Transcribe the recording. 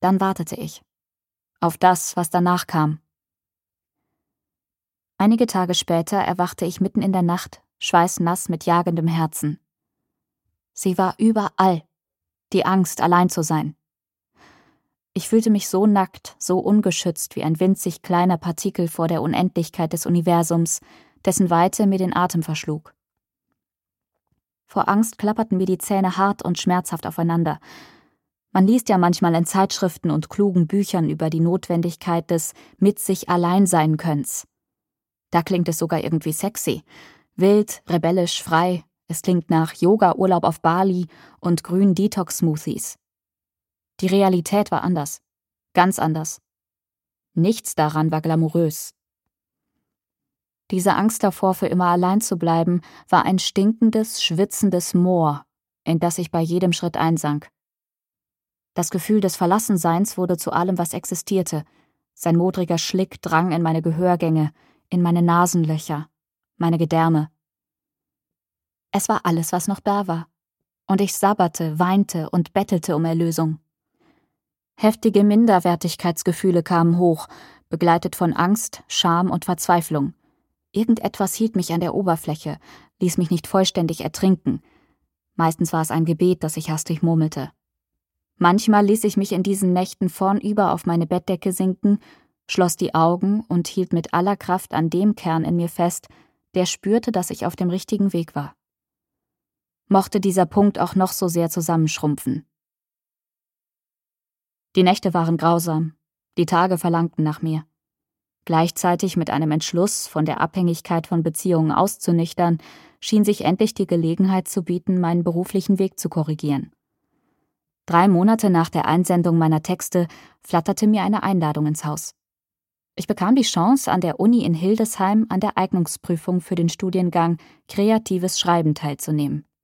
Dann wartete ich. Auf das, was danach kam. Einige Tage später erwachte ich mitten in der Nacht, schweißnass mit jagendem Herzen. Sie war überall. Die Angst, allein zu sein. Ich fühlte mich so nackt, so ungeschützt wie ein winzig kleiner Partikel vor der Unendlichkeit des Universums, dessen Weite mir den Atem verschlug. Vor Angst klapperten mir die Zähne hart und schmerzhaft aufeinander. Man liest ja manchmal in Zeitschriften und klugen Büchern über die Notwendigkeit des mit sich allein sein Könnens. Da klingt es sogar irgendwie sexy. Wild, rebellisch, frei. Es klingt nach Yoga-Urlaub auf Bali und grünen Detox-Smoothies. Die Realität war anders. Ganz anders. Nichts daran war glamourös. Diese Angst davor, für immer allein zu bleiben, war ein stinkendes, schwitzendes Moor, in das ich bei jedem Schritt einsank. Das Gefühl des Verlassenseins wurde zu allem, was existierte. Sein modriger Schlick drang in meine Gehörgänge, in meine Nasenlöcher, meine Gedärme. Es war alles, was noch da war. Und ich sabberte, weinte und bettelte um Erlösung. Heftige Minderwertigkeitsgefühle kamen hoch, begleitet von Angst, Scham und Verzweiflung. Irgendetwas hielt mich an der Oberfläche, ließ mich nicht vollständig ertrinken. Meistens war es ein Gebet, das ich hastig murmelte. Manchmal ließ ich mich in diesen Nächten vornüber auf meine Bettdecke sinken, schloss die Augen und hielt mit aller Kraft an dem Kern in mir fest, der spürte, dass ich auf dem richtigen Weg war. Mochte dieser Punkt auch noch so sehr zusammenschrumpfen. Die Nächte waren grausam, die Tage verlangten nach mir. Gleichzeitig mit einem Entschluss, von der Abhängigkeit von Beziehungen auszunüchtern, schien sich endlich die Gelegenheit zu bieten, meinen beruflichen Weg zu korrigieren. 3 Monate nach der Einsendung meiner Texte flatterte mir eine Einladung ins Haus. Ich bekam die Chance, an der Uni in Hildesheim an der Eignungsprüfung für den Studiengang Kreatives Schreiben teilzunehmen.